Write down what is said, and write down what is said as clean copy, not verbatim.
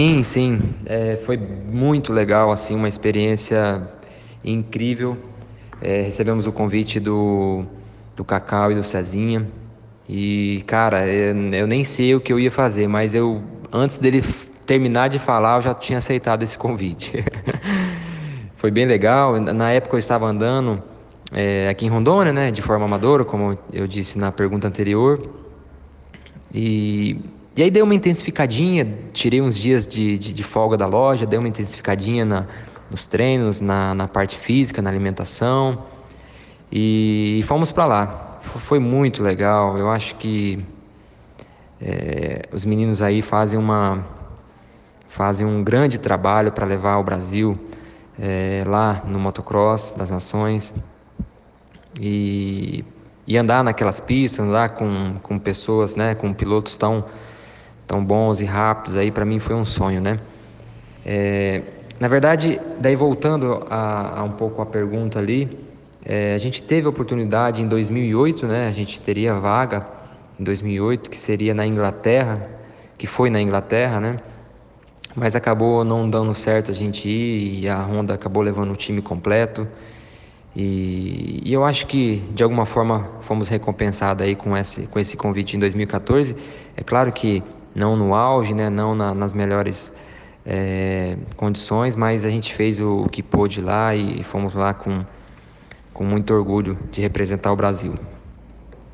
Sim, sim, foi muito legal, assim, uma experiência incrível. Recebemos o convite do Cacau e do Cezinha. E, cara, eu nem sei o que eu ia fazer, mas antes dele terminar de falar, eu já tinha aceitado esse convite. Foi bem legal. Na época eu estava andando aqui em Rondônia, né, de forma amadora, como eu disse na pergunta anterior. E, e aí dei uma intensificadinha, tirei uns dias de folga da loja, dei uma intensificadinha nos treinos, na parte física, na alimentação. E fomos para lá. Foi muito legal. Eu acho que os meninos aí fazem um grande trabalho para levar o Brasil lá no motocross das nações e, e andar naquelas pistas, andar com pessoas, né, com pilotos tão bons e rápidos aí, para mim foi um sonho, né? Na verdade, daí voltando a um pouco a pergunta ali, a gente teve a oportunidade em 2008, né? A gente teria vaga em 2008, que seria na Inglaterra, que foi na Inglaterra, né? Mas acabou não dando certo a gente ir e a Honda acabou levando o time completo. E eu acho que de alguma forma fomos recompensados aí com esse convite em 2014. É claro que não no auge, né? Não nas melhores condições, mas a gente fez o que pôde lá e fomos lá com muito orgulho de representar o Brasil.